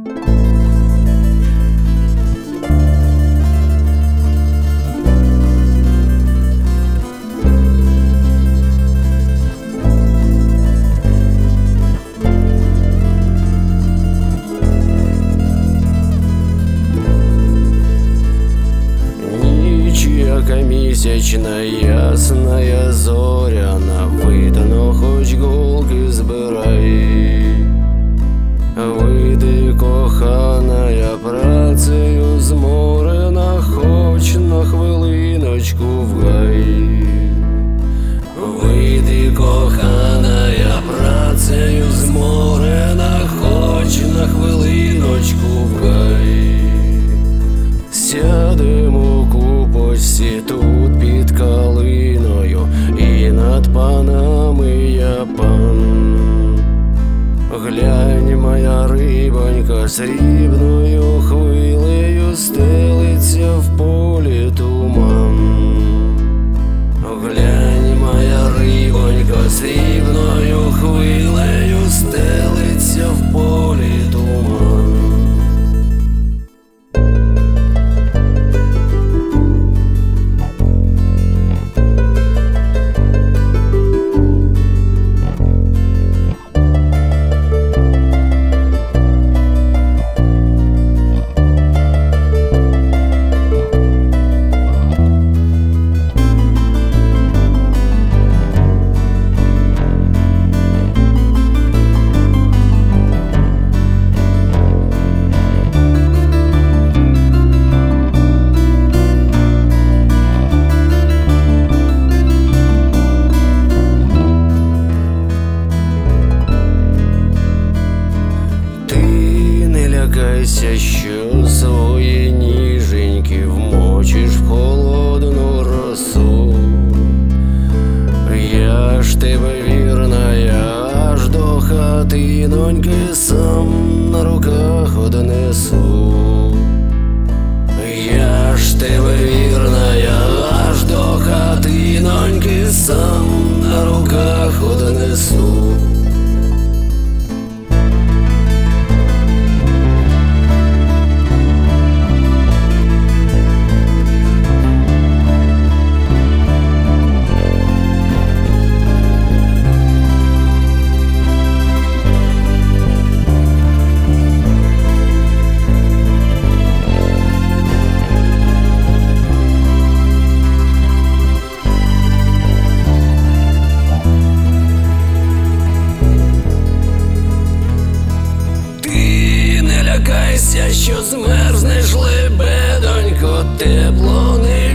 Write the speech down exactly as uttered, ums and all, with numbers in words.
Місячна, ясная, зоряна, видно, хоч голки збирай. Вийди, коханая, працею зморена, хоч на хвилиночку в гай. Вийди, коханая, працею зморена, хоч на хвилиночку в гай. Сядемо купочці тут під калиною, і над панами я пан. Глянь, моя рибонька, срібною хвилею стелиться в полі туман. Глянь, моя рибонька, срібною хвилею стелиться в полі туман. Лякайся, що свої ніженьки вмочиш в холодну росу. Я ж тебе вірна, я аж до хатиноньки сам на руках однесу. Я ж тебе вірна, я аж до хатиноньки сам на руках однесу. Лякайся, що змерзнеш, лебедонько, тепло не